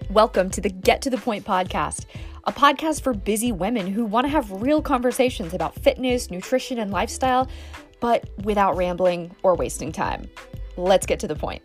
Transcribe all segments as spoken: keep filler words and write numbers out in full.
Welcome to the Get to the Point podcast, a podcast for busy women who want to have real conversations about fitness, nutrition, and lifestyle, but without rambling or wasting time. Let's get to the point.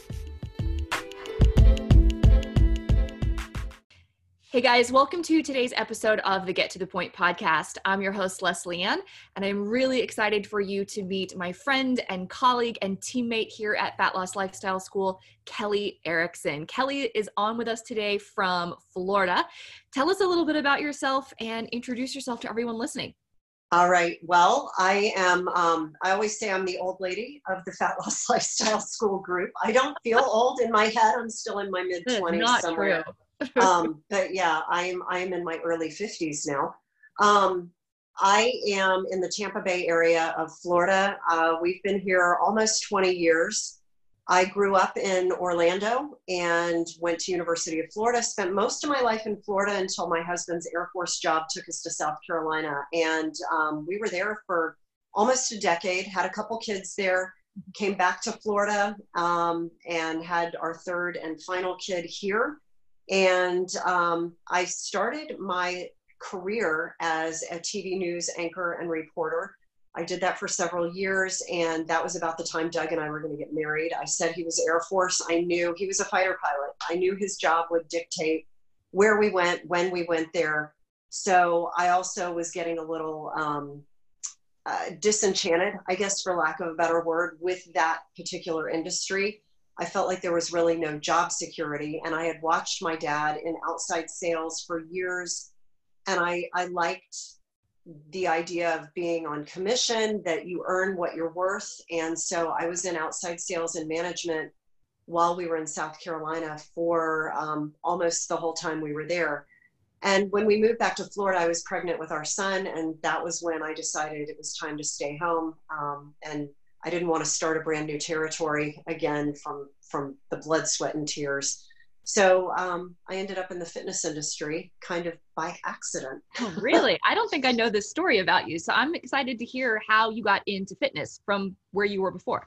Hey guys, welcome to today's episode of the Get to the Point podcast. I'm your host, Leslie Ann, and I'm really excited for you to meet my friend and colleague and teammate here at Fat Loss Lifestyle School, Kelly Erickson. Kelly is on with us today from Florida. Tell us a little bit about yourself and introduce yourself to everyone listening. All right. Well, I am, um, I always say I'm the old lady of the Fat Loss Lifestyle School group. I don't feel old in my head. I'm still in my mid twenties somewhere. True. um, but yeah, I'm, I'm in my early fifties now. Um, I am in the Tampa Bay area of Florida. Uh, we've been here almost twenty years. I grew up in Orlando and went to University of Florida, spent most of my life in Florida until my husband's Air Force job took us to South Carolina. And um, we were there for almost a decade, had a couple kids there, came back to Florida um, and had our third and final kid here. And um, I started my career as a T V news anchor and reporter. I did that for several years, and that was about the time Doug and I were going to get married. I said he was Air Force. I knew he was a fighter pilot. I knew his job would dictate where we went, when we went there. So I also was getting a little um, uh, disenchanted, I guess, for lack of a better word, with that particular industry. I felt like there was really no job security, and I had watched my dad in outside sales for years, and I, I liked the idea of being on commission, that you earn what you're worth. And so I was in outside sales and management while we were in South Carolina for um, almost the whole time we were there. And when we moved back to Florida, I was pregnant with our son, and that was when I decided it was time to stay home. Um, and I didn't want to start a brand new territory again from, from the blood, sweat, and tears. So um, I ended up in the fitness industry kind of by accident. Oh, really? I don't think I know this story about you. So I'm excited to hear how you got into fitness from where you were before.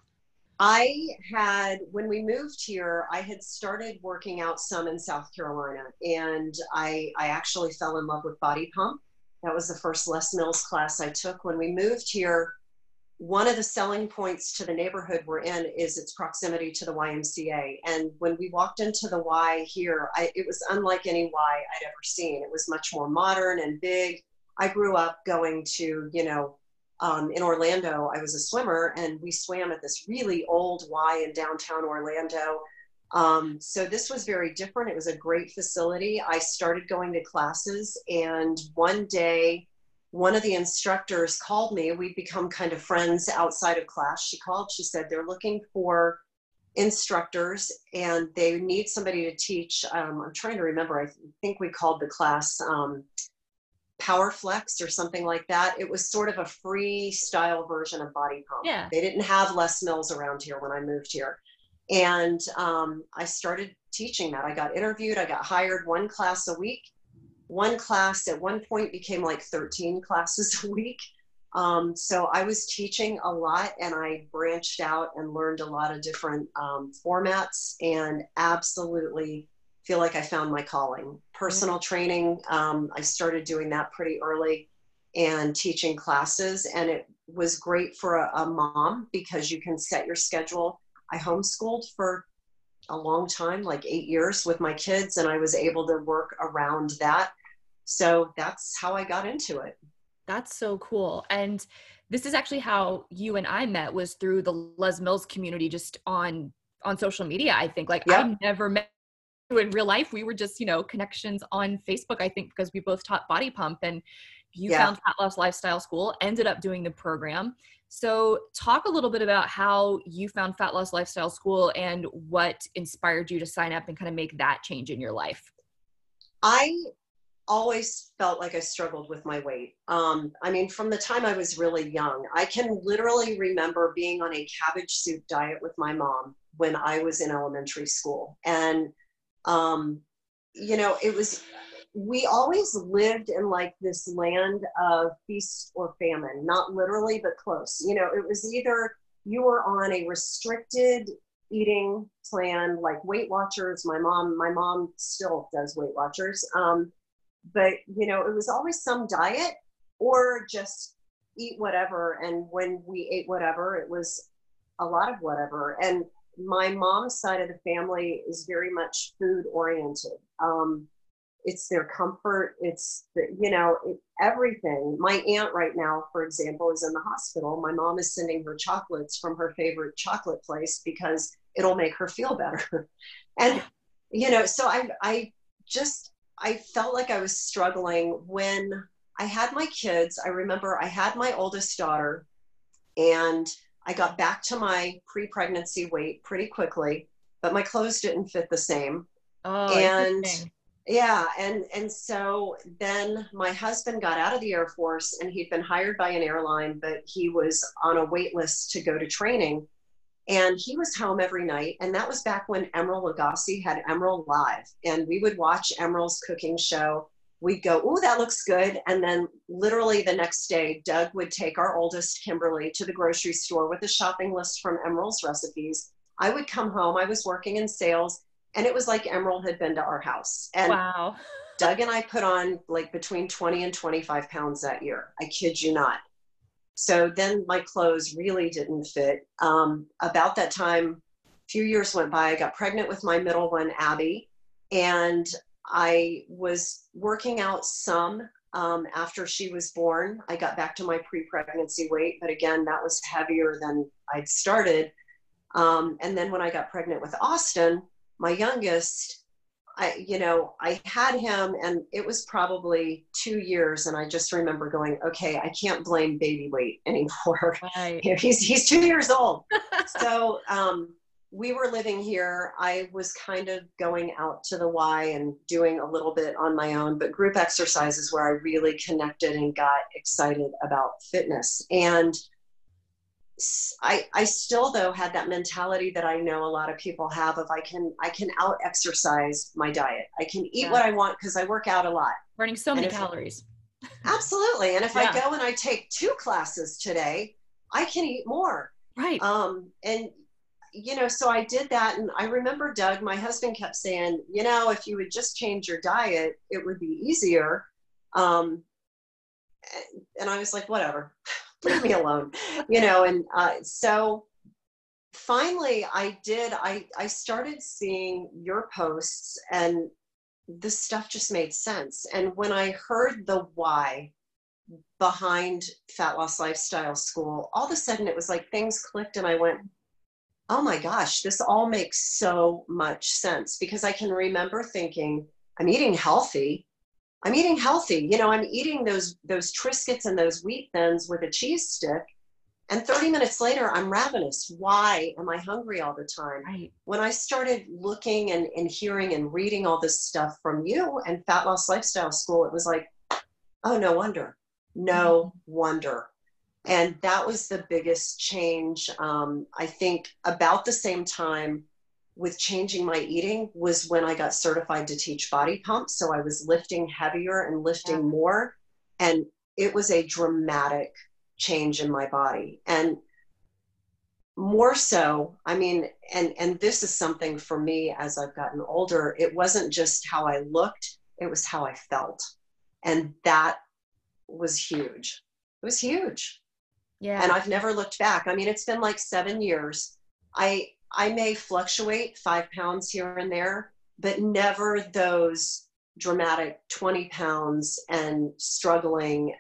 I had, when we moved here, I had started working out some in South Carolina, and I, I actually fell in love with Body Pump. That was the first Les Mills class I took. When we moved here, one of the selling points to the neighborhood we're in is its proximity to the Y M C A. And when we walked into the Y here, I, it was unlike any Y I'd ever seen. It was much more modern and big. I grew up going to, you know, um, in Orlando, I was a swimmer, and we swam at this really old Y in downtown Orlando. Um, so this was very different. It was a great facility. I started going to classes, and one day, one of the instructors called me. We'd become kind of friends outside of class. She called, she said, they're looking for instructors and they need somebody to teach. Um, I'm trying to remember, I think we called the class um, Power Flex or something like that. It was sort of a freestyle version of Body Pump. Yeah. They didn't have Les Mills around here when I moved here. And um, I started teaching that. I got interviewed, I got hired, one class a week. One class at one point became like thirteen classes a week. Um, so I was teaching a lot, and I branched out and learned a lot of different um, formats, and absolutely feel like I found my calling. Personal training, um, I started doing that pretty early, and teaching classes. And it was great for a, a mom because you can set your schedule. I homeschooled for a long time, like eight years with my kids, and I was able to work around that. So that's how I got into it. That's so cool. And this is actually how you and I met, was through the Les Mills community, just on, on social media. I think like yep. I never met you in real life. We were just, you know, connections on Facebook, I think, because we both taught Body Pump, and you yeah. found Fat Loss Lifestyle School, ended up doing the program. So talk a little bit about how you found Fat Loss Lifestyle School and what inspired you to sign up and kind of make that change in your life. I always felt like I struggled with my weight. Um, I mean, from the time I was really young, I can literally remember being on a cabbage soup diet with my mom when I was in elementary school. And, um, you know, it was, we always lived in like this land of feast or famine, not literally, but close. You know, it was either you were on a restricted eating plan, like Weight Watchers. My mom, my mom still does Weight Watchers. Um, but you know, it was always some diet or just eat whatever. And when we ate whatever, it was a lot of whatever. And my mom's side of the family is very much food oriented. Um, it's their comfort. It's, the, you know, it, everything. My aunt right now, for example, is in the hospital. My mom is sending her chocolates from her favorite chocolate place because it'll make her feel better. And, you know, so I, I just, I felt like I was struggling when I had my kids. I remember I had my oldest daughter and I got back to my pre-pregnancy weight pretty quickly, but my clothes didn't fit the same. Oh, and yeah. And, and so then my husband got out of the Air Force and he'd been hired by an airline, but he was on a wait list to go to training. And he was home every night. And that was back when Emeril Lagasse had Emeril Live. And we would watch Emeril's cooking show. We'd go, oh, that looks good. And then literally the next day, Doug would take our oldest, Kimberly, to the grocery store with a shopping list from Emeril's recipes. I would come home. I was working in sales. And it was like Emeril had been to our house. And wow. Doug and I put on like between twenty and twenty-five pounds that year. I kid you not. So then my clothes really didn't fit. Um, about that time, a few years went by, I got pregnant with my middle one, Abby, and I was working out some um, after she was born. I got back to my pre-pregnancy weight, but again, that was heavier than I'd started. Um, and then when I got pregnant with Austin, my youngest, I, you know, I had him and it was probably two years. And I just remember going, okay, I can't blame baby weight anymore. Right. he's, he's two years old. So um, we were living here. I was kind of going out to the Y and doing a little bit on my own, but group exercise is where I really connected and got excited about fitness. And I, I still though had that mentality that I know a lot of people have of I can I can out exercise my diet. I can eat yeah. what I want because I work out a lot. Burning so many calories. Absolutely. And if yeah. I go and I take two classes today, I can eat more. Right. Um, and you know, so I did that. And I remember Doug, my husband, kept saying, you know, if you would just change your diet, it would be easier. Um, and I was like, whatever. Leave me alone, you know, and uh, so finally I did, I, I started seeing your posts and this stuff just made sense. And when I heard the why behind Fat Loss Lifestyle School, all of a sudden it was like things clicked and I went, oh my gosh, this all makes so much sense because I can remember thinking, I'm eating healthy. I'm eating healthy. You know, I'm eating those, those Triscuits and those wheat thins with a cheese stick. And thirty minutes later, I'm ravenous. Why am I hungry all the time? Right. When I started looking and, and hearing and reading all this stuff from you and Fat Loss Lifestyle School, it was like, oh, no wonder. No mm-hmm. wonder. And that was the biggest change. Um, I think about the same time with changing my eating was when I got certified to teach body pumps. So I was lifting heavier and lifting yeah. more. And it was a dramatic change in my body. And more so, I mean, and, and this is something for me as I've gotten older, it wasn't just how I looked, it was how I felt. And that was huge. It was huge. Yeah. And I've never looked back. I mean, it's been like seven years. I, I may fluctuate five pounds here and there, but never those dramatic twenty pounds and struggling.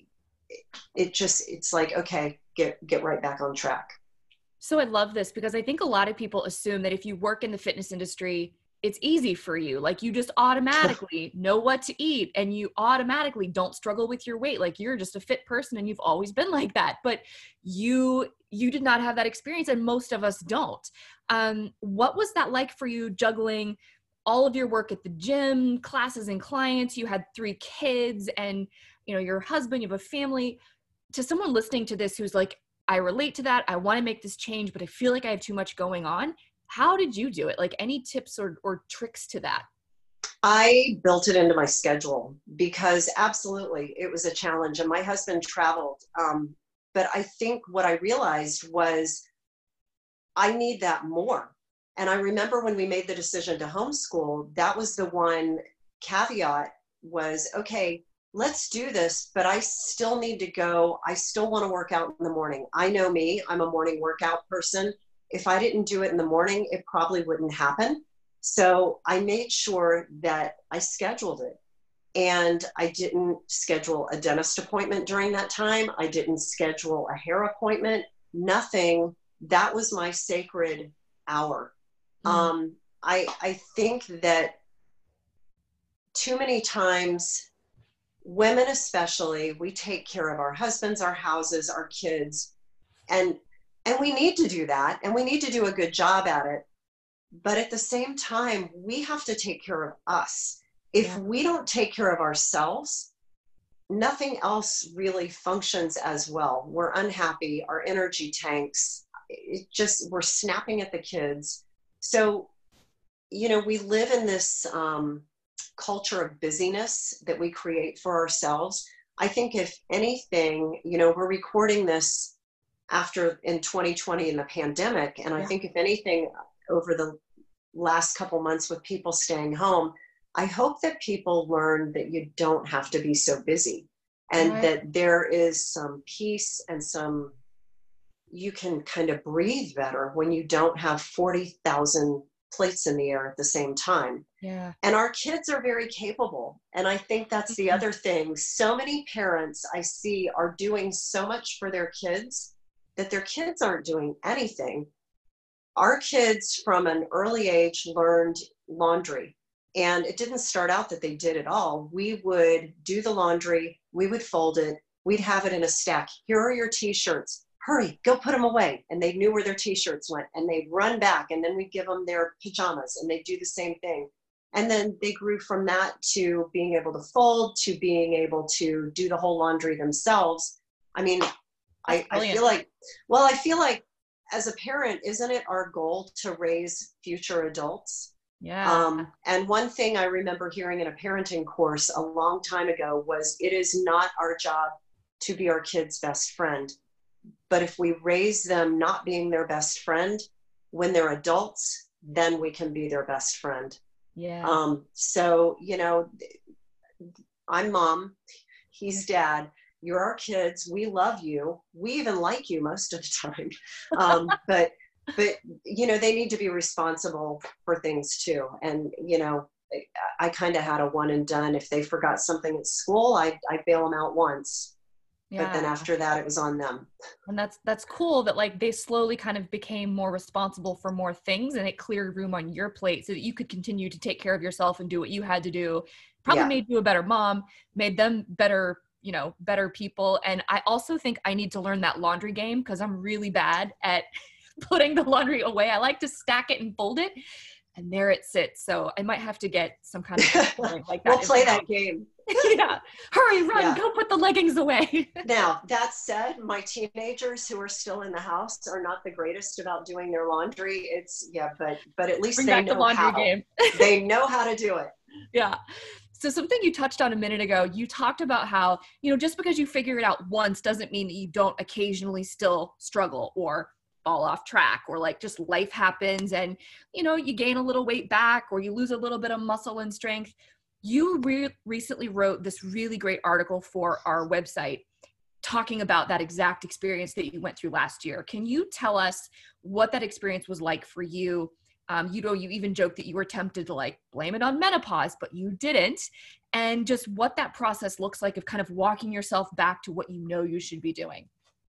It just, it's like, okay, get, get right back on track. So I love this because I think a lot of people assume that if you work in the fitness industry, it's easy for you. Like you just automatically know what to eat and you automatically don't struggle with your weight. Like you're just a fit person and you've always been like that, but you, you did not have that experience and most of us don't. Um, what was that like for you juggling all of your work at the gym, classes and clients? You had three kids and, you know, your husband, you have a family. To someone listening to this who's like, I relate to that. I want to make this change, but I feel like I have too much going on. How did you do it? Like any tips or, or tricks to that? I built it into my schedule because absolutely it was a challenge and my husband traveled. Um, but I think what I realized was I need that more. And I remember when we made the decision to homeschool, that was the one caveat was, okay, let's do this, but I still need to go. I still want to work out in the morning. I know me, I'm a morning workout person. If I didn't do it in the morning, it probably wouldn't happen. So I made sure that I scheduled it. And I didn't schedule a dentist appointment during that time. I didn't schedule a hair appointment, nothing. That was my sacred hour. Mm. Um, I, I think that too many times, women especially, we take care of our husbands, our houses, our kids, and, and we need to do that, and we need to do a good job at it. But at the same time, we have to take care of us. If yeah. we don't take care of ourselves, nothing else really functions as well. We're unhappy, our energy tanks, it just, we're snapping at the kids. So, you know, we live in this um, culture of busyness that we create for ourselves. I think if anything, you know, we're recording this after in twenty twenty in the pandemic. And I yeah. think if anything, over the last couple months with people staying home, I hope that people learn that you don't have to be so busy, and right. that there is some peace and some, you can kind of breathe better when you don't have forty thousand plates in the air at the same time. Yeah. And our kids are very capable. And I think that's the other thing. So many parents I see are doing so much for their kids that their kids aren't doing anything. Our kids from an early age learned laundry. And it didn't start out that they did it all. We would do the laundry, we would fold it, we'd have it in a stack. Here are your t-shirts. Hurry, go put them away. And they knew where their t-shirts went, and they'd run back, and then we'd give them their pajamas, and they'd do the same thing. And then they grew from that to being able to fold, to being able to do the whole laundry themselves. I mean, I, I feel like, well, I feel like as a parent, isn't it our goal to raise future adults? Yeah. Um, and one thing I remember hearing in a parenting course a long time ago was, it is not our job to be our kids' best friend. But if we raise them not being their best friend, when they're adults, then we can be their best friend. Yeah. Um, so, you know, I'm mom, he's dad, you're our kids, we love you, we even like you most of the time. Um, but But, you know, they need to be responsible for things too. And, you know, I, I kind of had a one and done. If they forgot something at school, I I bail them out once. Yeah. But then after that, it was on them. And that's, that's cool that like they slowly kind of became more responsible for more things, and it cleared room on your plate so that you could continue to take care of yourself and do what you had to do. Probably yeah. made you a better mom, made them better, you know, better people. And I also think I need to learn that laundry game, because I'm really bad at putting the laundry away. I like to stack it and fold it, and there it sits. So I might have to get some kind of like that. We'll play that game. Yeah. Hurry, run, yeah. Go put the leggings away. Now, that said, my teenagers who are still in the house are not the greatest about doing their laundry. It's, yeah, but but at least Bring they back know the laundry how. Game. They know how to do it. Yeah. So something you touched on a minute ago, you talked about how, you know, just because you figure it out once doesn't mean that you don't occasionally still struggle or fall off track, or like just life happens and, you know, you gain a little weight back, or you lose a little bit of muscle and strength. You re- recently wrote this really great article for our website talking about that exact experience that you went through last year. Can you tell us what that experience was like for you? Um, you know, you even joked that you were tempted to like blame it on menopause, but you didn't. And just what that process looks like of kind of walking yourself back to what you know you should be doing.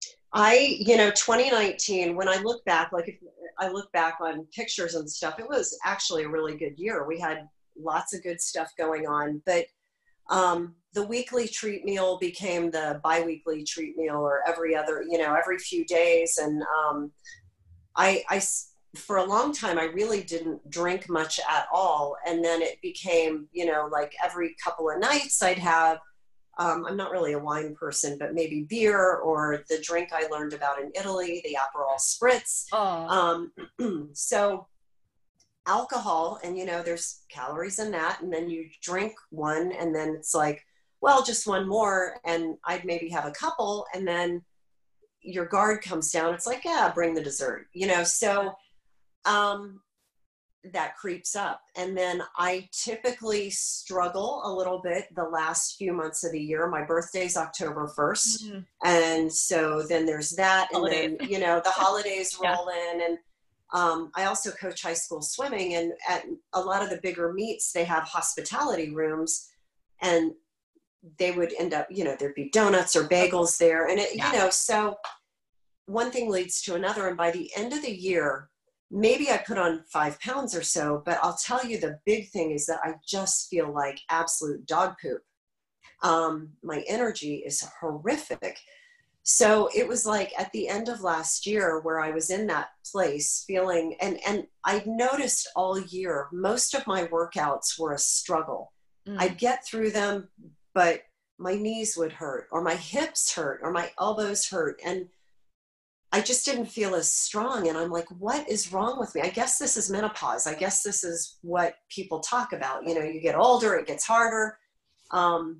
I, you know, twenty nineteen, when I look back, like if I look back on pictures and stuff, it was actually a really good year. We had lots of good stuff going on, but um, the weekly treat meal became the biweekly treat meal, or every other, you know, every few days. And um, I, I, for a long time, I really didn't drink much at all. And then it became, you know, like every couple of nights I'd have Um, I'm not really a wine person, but maybe beer, or the drink I learned about in Italy, the Aperol Spritz. Oh. Um, so alcohol, and, you know, there's calories in that. And then you drink one, and then it's like, well, just one more. And I'd maybe have a couple, and then your guard comes down. It's like, yeah, bring the dessert, you know? So um, that creeps up. And then I typically struggle a little bit the last few months of the year. My birthday's October first. Mm-hmm. And so then there's that. And holidays. Then, you know, the holidays roll yeah. in. And um, I also coach high school swimming. And at a lot of the bigger meets, they have hospitality rooms. And they would end up, you know, there'd be donuts or bagels there. And, it, yeah. you know, so one thing leads to another. And by the end of the year, maybe I put on five pounds or so, but I'll tell you the big thing is that I just feel like absolute dog poop. Um, my energy is horrific. So it was like at the end of last year where I was in that place feeling, and, and I noticed all year, most of my workouts were a struggle. Mm. I'd get through them, but my knees would hurt or my hips hurt or my elbows hurt. And I just didn't feel as strong. And I'm like, what is wrong with me? I guess this is menopause. I guess this is what people talk about. You know, you get older, it gets harder. Um,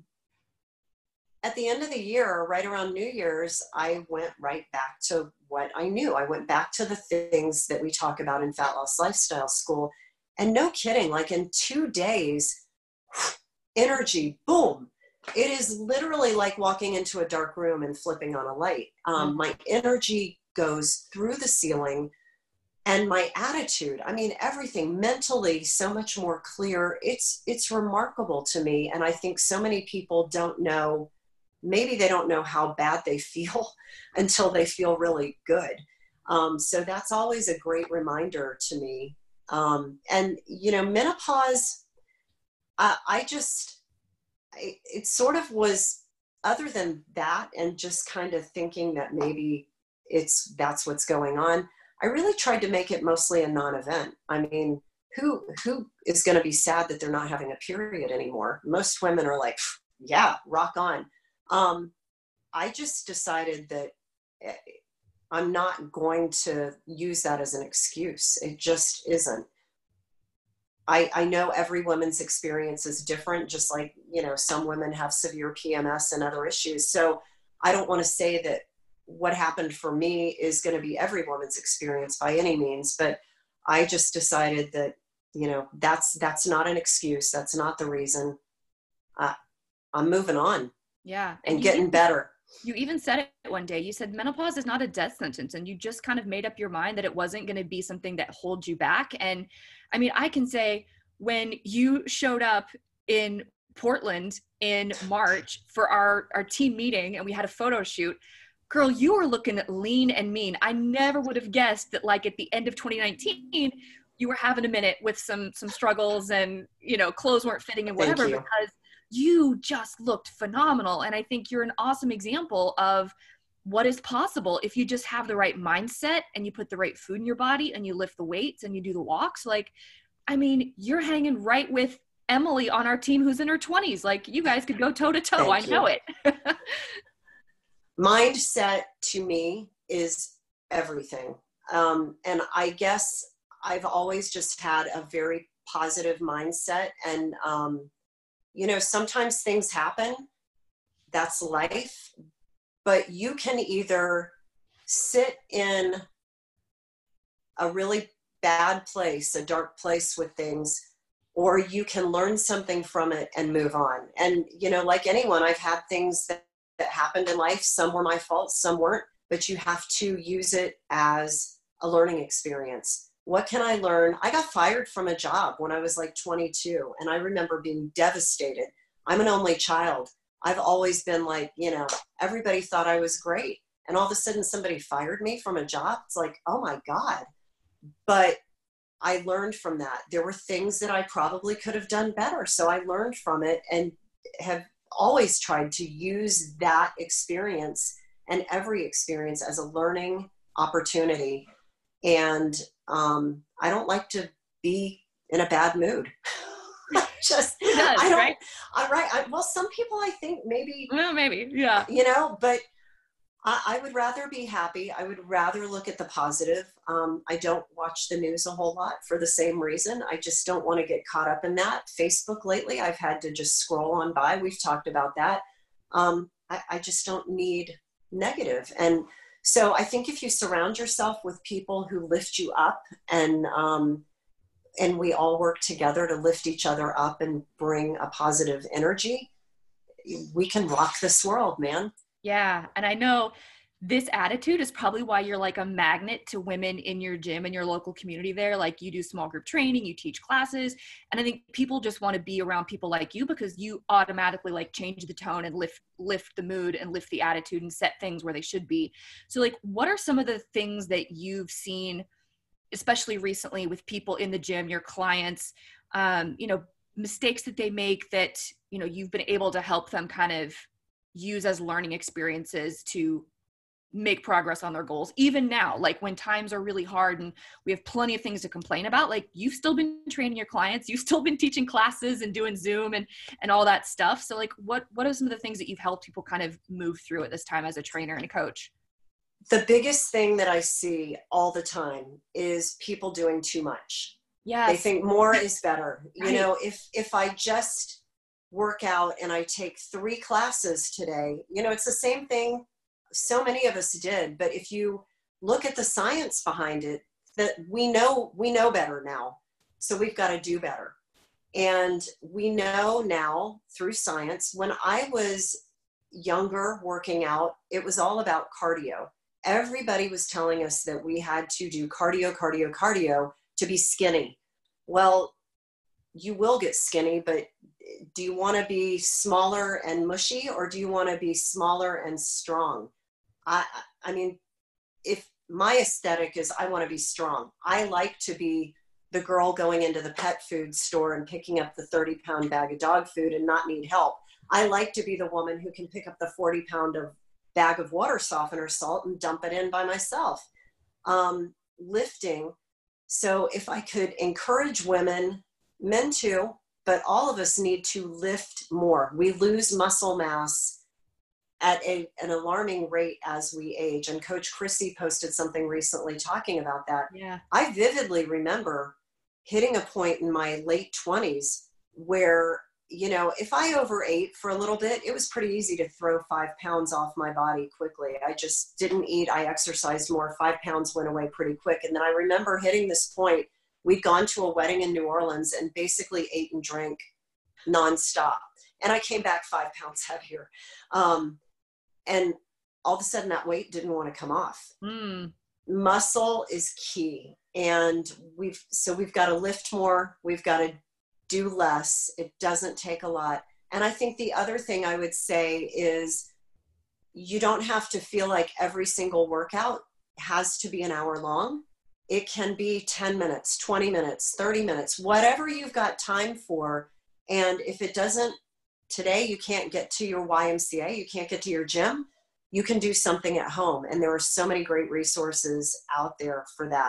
at the end of the year, right around New Year's, I went right back to what I knew. I went back to the things that we talk about in Fat Loss Lifestyle School. And no kidding, like in two days, energy, boom. It is literally like walking into a dark room and flipping on a light. Um, mm-hmm. My energy goes through the ceiling, and my attitude, I mean, everything mentally so much more clear. It's, it's remarkable to me. And I think so many people don't know, maybe they don't know how bad they feel until they feel really good. Um, so that's always a great reminder to me. Um, and, you know, menopause, uh, I just, it, it sort of was, other than that, and just kind of thinking that maybe it's, that's what's going on. I really tried to make it mostly a non-event. I mean, who, who is going to be sad that they're not having a period anymore? Most women are like, yeah, rock on. Um, I just decided that I'm not going to use that as an excuse. It just isn't. I, I know every woman's experience is different, just like, you know, some women have severe P M S and other issues. So I don't want to say that what happened for me is going to be every woman's experience by any means, but I just decided that, you know, that's, that's not an excuse. That's not the reason. Uh, I'm moving on. Yeah. And, and getting even, better. You even said it one day. You said menopause is not a death sentence, and you just kind of made up your mind that it wasn't going to be something that holds you back. And I mean, I can say when you showed up in Portland in March for our, our team meeting and we had a photo shoot, girl, you were looking lean and mean. I never would have guessed that, like, at the end of twenty nineteen, you were having a minute with some, some struggles and, you know, clothes weren't fitting and whatever, you. because you just looked phenomenal. And I think you're an awesome example of what is possible if you just have the right mindset and you put the right food in your body and you lift the weights and you do the walks. Like, I mean, you're hanging right with Emily on our team who's in her twenties. Like, you guys could go toe to toe. I know it. Mindset to me is everything. Um, and I guess I've always just had a very positive mindset. And, um, you know, sometimes things happen. That's life. But you can either sit in a really bad place, a dark place with things, or you can learn something from it and move on. And, you know, like anyone, I've had things that, that happened in life. Some were my fault, some weren't, but you have to use it as a learning experience. What can I learn? I got fired from a job when I was like twenty-two, and I remember being devastated. I'm an only child. I've always been like, you know, everybody thought I was great. And all of a sudden somebody fired me from a job. It's like, oh my God. But I learned from that. There were things that I probably could have done better. So I learned from it and have always tried to use that experience and every experience as a learning opportunity. And um, I don't like to be in a bad mood. Just, does, I don't, right? I'm right. I, well, some people, I think maybe, well, maybe, yeah, you know, but I, I would rather be happy. I would rather look at the positive. Um, I don't watch the news a whole lot for the same reason. I just don't want to get caught up in that. Facebook lately, I've had to just scroll on by. We've talked about that. Um, I, I just don't need negative. And so I think if you surround yourself with people who lift you up and, um, and we all work together to lift each other up and bring a positive energy, we can rock this world, man. Yeah. And I know this attitude is probably why you're like a magnet to women in your gym and your local community there. Like you do small group training, you teach classes. And I think people just want to be around people like you because you automatically like change the tone and lift, lift the mood and lift the attitude and set things where they should be. So like, what are some of the things that you've seen, especially recently with people in the gym, your clients, um, you know, mistakes that they make that, you know, you've been able to help them kind of use as learning experiences to make progress on their goals, even now, like when times are really hard and we have plenty of things to complain about, like you've still been training your clients, you've still been teaching classes and doing Zoom and, and all that stuff. So like, what, what are some of the things that you've helped people kind of move through at this time as a trainer and a coach? The biggest thing that I see all the time is people doing too much. Yes. They think more is better. Right. You know, if, if I just work out and I take three classes today, you know, it's the same thing so many of us did, but if you look at the science behind it, that we know, we know better now. So we've got to do better. And we know now through science, when I was younger working out, it was all about cardio. Everybody was telling us that we had to do cardio, cardio, cardio to be skinny. Well, you will get skinny, but do you want to be smaller and mushy, or do you want to be smaller and strong? I, I mean, if my aesthetic is I want to be strong. I like to be the girl going into the pet food store and picking up the thirty pound bag of dog food and not need help. I like to be the woman who can pick up the forty pound of bag of water softener salt and dump it in by myself. Um, lifting. So if I could encourage women, men too, but all of us need to lift more. We lose muscle mass at a, an alarming rate as we age. And Coach Chrissy posted something recently talking about that. Yeah. I vividly remember hitting a point in my late twenties where, you know, if I overate for a little bit, it was pretty easy to throw five pounds off my body quickly. I just didn't eat. I exercised more. Five pounds went away pretty quick. And then I remember hitting this point. We'd gone to a wedding in New Orleans and basically ate and drank nonstop. And I came back five pounds heavier. Um, and all of a sudden that weight didn't want to come off. Mm. Muscle is key. And we've, so we've got to lift more. We've got to do less. It doesn't take a lot. And I think the other thing I would say is you don't have to feel like every single workout has to be an hour long. It can be ten minutes, twenty minutes, thirty minutes, whatever you've got time for. And if it doesn't, today you can't get to your Y M C A, you can't get to your gym, you can do something at home. And there are so many great resources out there for that.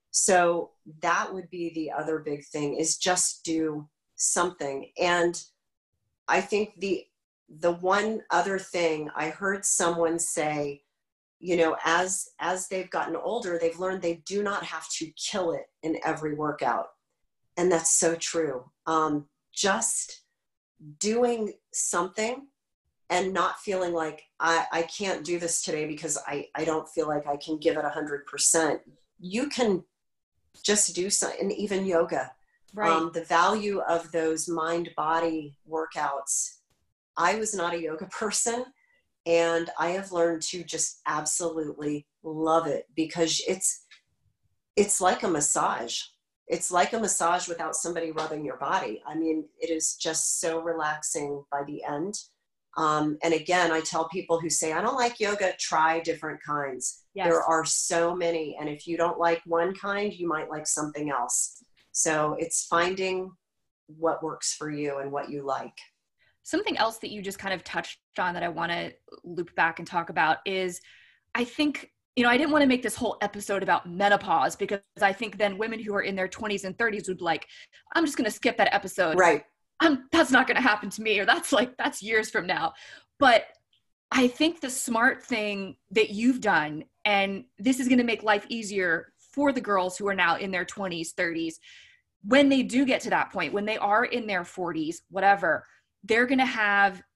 So that would be the other big thing, is just do something. And I think the the one other thing I heard someone say, you know, as as they've gotten older, they've learned they do not have to kill it in every workout. And that's so true. Um, just doing something and not feeling like I, I can't do this today because I, I don't feel like I can give it one hundred percent. You can just do something, and even yoga. Right. Um, the value of those mind-body workouts. I was not a yoga person, and I have learned to just absolutely love it because it's it's like a massage. It's like a massage without somebody rubbing your body. I mean, it is just so relaxing by the end. Um, and again, I tell people who say, I don't like yoga, try different kinds. Yes. There are so many. And if you don't like one kind, you might like something else. So it's finding what works for you and what you like. Something else that you just kind of touched on that I want to loop back and talk about is, I think, you know, I didn't want to make this whole episode about menopause because I think then women who are in their twenties and thirties would be like, I'm just going to skip that episode. Right. I'm, that's not going to happen to me, or that's like, that's years from now. But I think the smart thing that you've done, and this is going to make life easier for the girls who are now in their twenties, thirties, when they do get to that point, when they are in their forties, whatever, they're going to have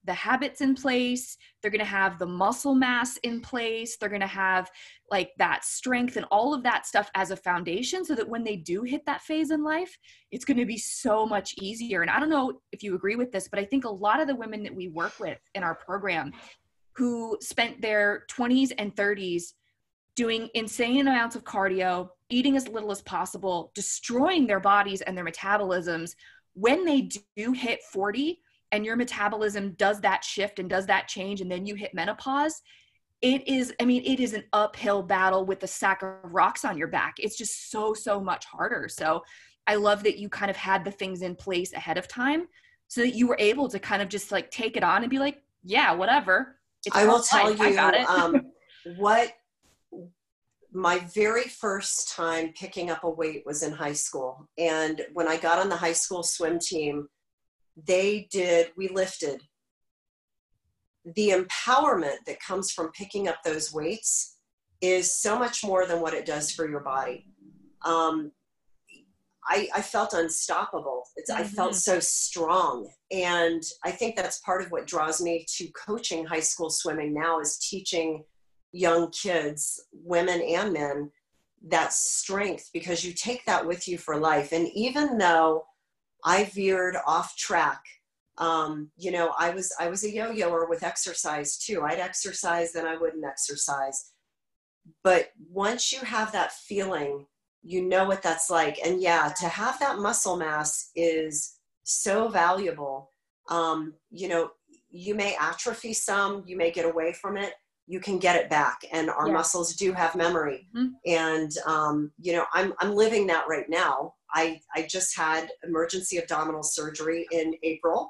the habits in place. They're going to have the muscle mass in place. They're going to have like that strength and all of that stuff as a foundation, so that when they do hit that phase in life, it's going to be so much easier. And I don't know if you agree with this, but I think a lot of the women that we work with in our program who spent their twenties and thirties doing insane amounts of cardio, eating as little as possible, destroying their bodies and their metabolisms, when they do hit forty and your metabolism does that shift and does that change, and then you hit menopause, it is, I mean, it is an uphill battle with a sack of rocks on your back. It's just so, so much harder. So I love that you kind of had the things in place ahead of time so that you were able to kind of just like take it on and be like, yeah, whatever. It's I will tell life. you um, what my very first time picking up a weight was in high school. And when I got on the high school swim team, they did, we lifted. The empowerment that comes from picking up those weights is so much more than what it does for your body. Um, I, I felt unstoppable. It's, mm-hmm. I felt so strong. And I think that's part of what draws me to coaching high school swimming now, is teaching young kids, women and men, that strength, because you take that with you for life. And even though I veered off track, um, you know, I was, I was a yo-yoer with exercise too. I'd exercise, then I wouldn't exercise. But once you have that feeling, you know what that's like. And yeah, to have that muscle mass is so valuable. Um, you know, you may atrophy some, you may get away from it, you can get it back. And our yeah. muscles do have memory. Mm-hmm. And, um, you know, I'm, I'm living that right now. I, I just had emergency abdominal surgery in April,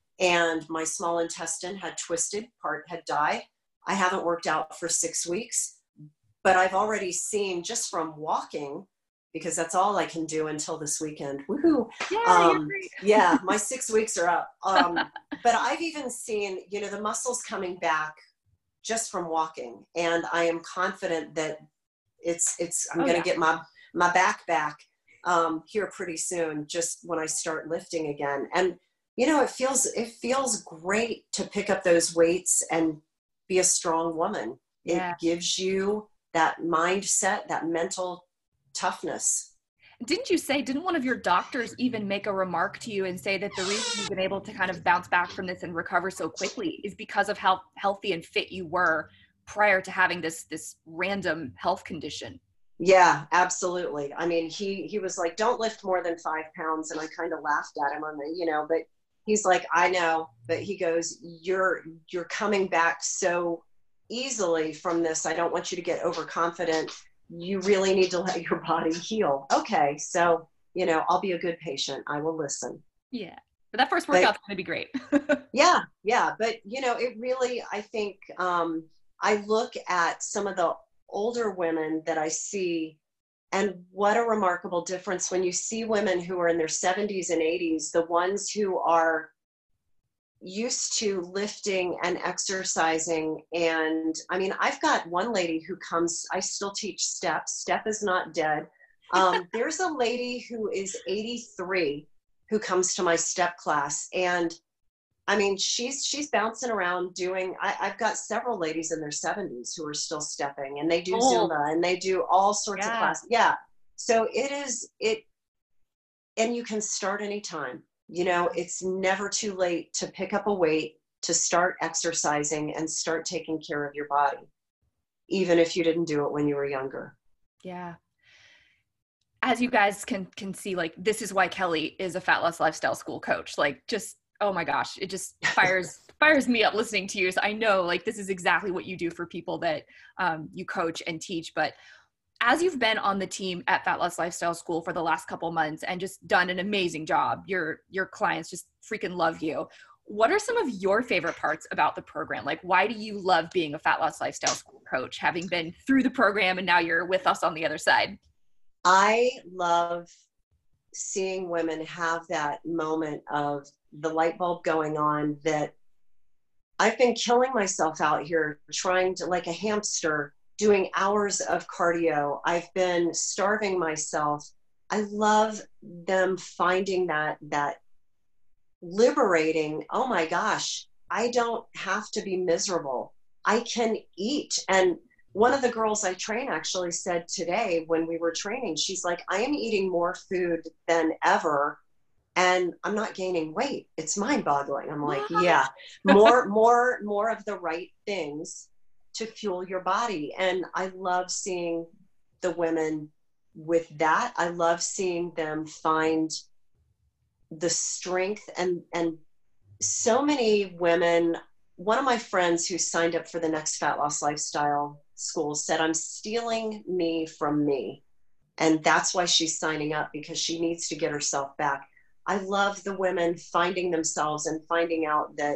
and my small intestine had twisted, part had died. I haven't worked out for six weeks, but I've already seen, just from walking, because that's all I can do until this weekend. Woohoo! Yeah, um, yeah, my six weeks are up. Um, but I've even seen, you know, the muscles coming back just from walking, and I am confident that it's it's. I'm oh, going to yeah. get my my back back um, here pretty soon, just when I start lifting again. And you know, it feels it feels great to pick up those weights and be a strong woman. Yeah. It gives you that mindset, that mental toughness. Didn't you say, didn't one of your doctors even make a remark to you and say that the reason you've been able to kind of bounce back from this and recover so quickly is because of how healthy and fit you were prior to having this, this random health condition? Yeah, absolutely. I mean, he, he was like, don't lift more than five pounds. And I kind of laughed at him on the, you know, but he's like, I know, but he goes, you're, you're coming back so easily from this. I don't want you to get overconfident. You really need to let your body heal. Okay. So, you know, I'll be a good patient. I will listen. Yeah. But that first workout's going to be great. yeah. Yeah. But, you know, it really, I think, um, I look at some of the older women that I see, and what a remarkable difference when you see women who are in their seventies and eighties, the ones who are used to lifting and exercising. And I mean, I've got one lady who comes, I still teach step. Step is not dead. Um, there's a lady who is eighty-three who comes to my step class. And I mean, she's, she's bouncing around doing, I, I've got several ladies in their seventies who are still stepping, and they do oh. Zumba, and they do all sorts yeah. of classes. Yeah. So it is, it, and you can start anytime. You know, it's never too late to pick up a weight, to start exercising and start taking care of your body, even if you didn't do it when you were younger. Yeah. As you guys can, can see, like, this is why Kelly is a Fat Loss Lifestyle School coach. Like, just, oh my gosh, it just fires, fires me up listening to you. So I know, like, this is exactly what you do for people that um, you coach and teach. But as you've been on the team at Fat Loss Lifestyle School for the last couple months and just done an amazing job, your, your clients just freaking love you. What are some of your favorite parts about the program? Like, why do you love being a Fat Loss Lifestyle School coach, having been through the program and now you're with us on the other side? I love seeing women have that moment of the light bulb going on, that I've been killing myself out here trying to, like a hamster, doing hours of cardio. I've been starving myself. I love them finding that, that liberating, oh my gosh, I don't have to be miserable. I can eat. And one of the girls I train actually said today when we were training, she's like, I am eating more food than ever and I'm not gaining weight. It's mind boggling. I'm like, yeah, more, more, more of the right things to fuel your body. And I love seeing the women with that. I love seeing them find the strength and, and so many women. One of my friends who signed up for the Next Fat Loss Lifestyle School said, I'm stealing me from me. And that's why she's signing up, because she needs to get herself back. I love the women finding themselves and finding out that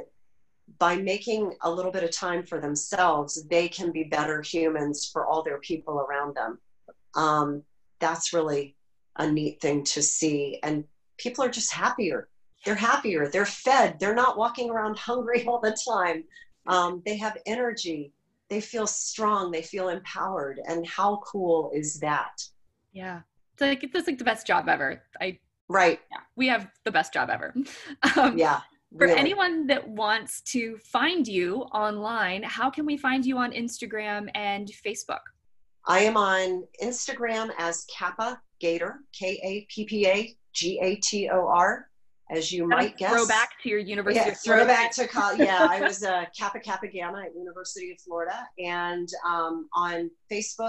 by making a little bit of time for themselves, they can be better humans for all their people around them. Um, that's really a neat thing to see. And people are just happier. They're happier. They're fed. They're not walking around hungry all the time. Um, they have energy. They feel strong. They feel empowered. And how cool is that? Yeah. It's like, it's like the best job ever. I, right. Yeah, we have the best job ever. Um, yeah. For really. anyone that wants to find you online, how can we find you on Instagram and Facebook? I am on Instagram as Kappa Gator, K A P P A G A T O R. As you That might guess. Throwback to your University yeah, of Florida. Throwback to college. Yeah, I was a Kappa Kappa Gamma at University of Florida. And um, on Facebook,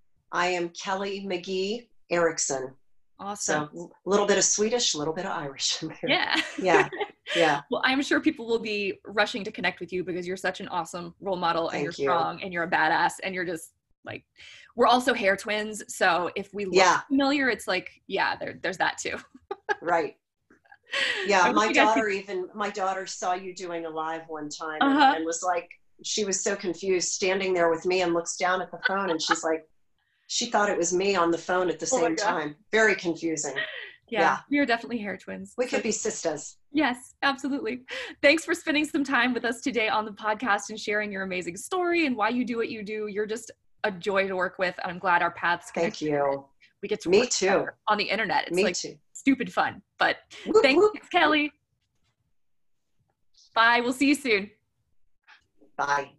I am Kelly McGee Erickson. Awesome. So a little bit of Swedish, a little bit of Irish. Yeah. yeah. Yeah. Well, I'm sure people will be rushing to connect with you because you're such an awesome role model. Thank and you're you. strong and you're a badass and you're just like, we're also hair twins. So if we look yeah. familiar, it's like, yeah, there, there's that too. Right. Yeah, my daughter even, my daughter saw you doing a live one time and, uh-huh. and was like, she was so confused standing there with me and looks down at the phone and she's like, she thought it was me on the phone at the oh same time. Very confusing. Yeah, yeah, we are definitely hair twins. We could be sisters. Yes, absolutely. Thanks for spending some time with us today on the podcast and sharing your amazing story and why you do what you do. You're just a joy to work with. And I'm glad our paths connect. Thank you. We get to Me work too. on the internet. It's Me like too. Stupid fun, but whoop, thanks, whoop. Kelly. Bye. We'll see you soon. Bye.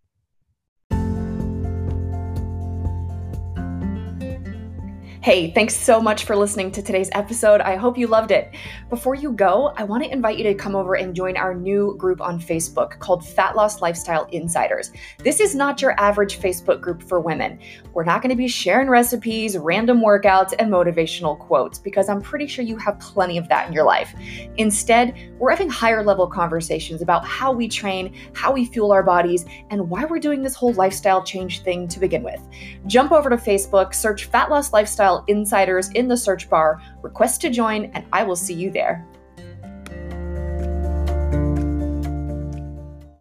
Hey, thanks so much for listening to today's episode. I hope you loved it. Before you go, I want to invite you to come over and join our new group on Facebook called Fat Loss Lifestyle Insiders. This is not your average Facebook group for women. We're not going to be sharing recipes, random workouts, and motivational quotes because I'm pretty sure you have plenty of that in your life. Instead, we're having higher level conversations about how we train, how we fuel our bodies, and why we're doing this whole lifestyle change thing to begin with. Jump over to Facebook, search Fat Loss Lifestyle Insiders in the search bar, request to join, and I will see you there.